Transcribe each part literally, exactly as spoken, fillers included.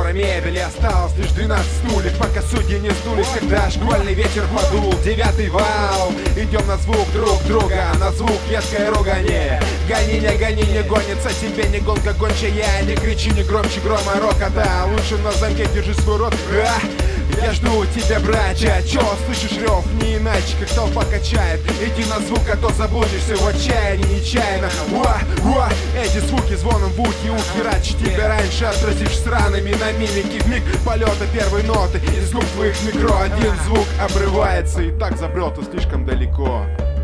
пара мебели. Осталось лишь двенадцать стульев, пока судьи не сдулись, когда шквальный ветер подул. Девятый вал, идем на звук друг друга, на звук едкой ругани. Гони, не гони, не гонится тебе не гонка гончая. Не кричи, не громче грома рокота, лучше на замке держи свой рот. А! Я жду тебя, братья, чё, слышишь рев? Не иначе, как толпа качает. Иди на звук, а то заблудишься в отчаянии нечаянно. Уа, уа, эти звуки звоном в ухе ухерачь тебя раньше, отразишь сраными на мимике. В миг полета первой ноты из губ твоих микро. Один звук обрывается, и так забрел ты слишком далеко.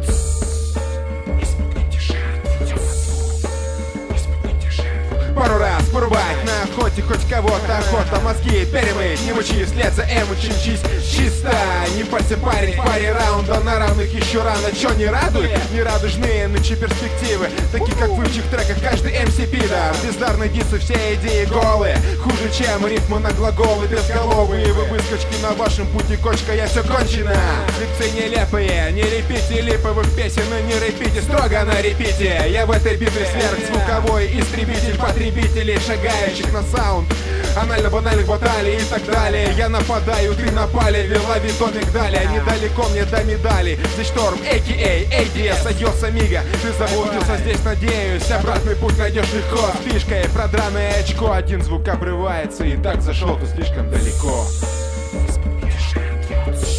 Пару раз порубать на охоте хоть кого-то, охота мозги перемыть. Не мучи, след за эм, учись чисто. Не парься, парень, в паре раунда на равных еще рано. Чё не радует? Не радужные нынче перспективы, такие как в бывших треках каждый эм си пидор. Бездарные дисы, все идеи голые, хуже чем рифмы на глаголы безголовые. Вы выскочки на вашем пути, кочка, я все кончено. Липцы нелепые, не лепите липовых песен и не рэпите строго на репите. Я в этой битве сверхзвуковой истребитель потребителей, шагающих на саунд, анально-банальных баталий и так далее. Я нападаю, ты напали, лови домик далее. Недалеко мне до медали. Здесь шторм, а ка а, эй ди эс, адьос, амиго. Ты заблудился здесь, надеюсь, обратный путь найдешь легко. С фишкой продраное очко, один звук обрывается, и так зашел ты слишком далеко.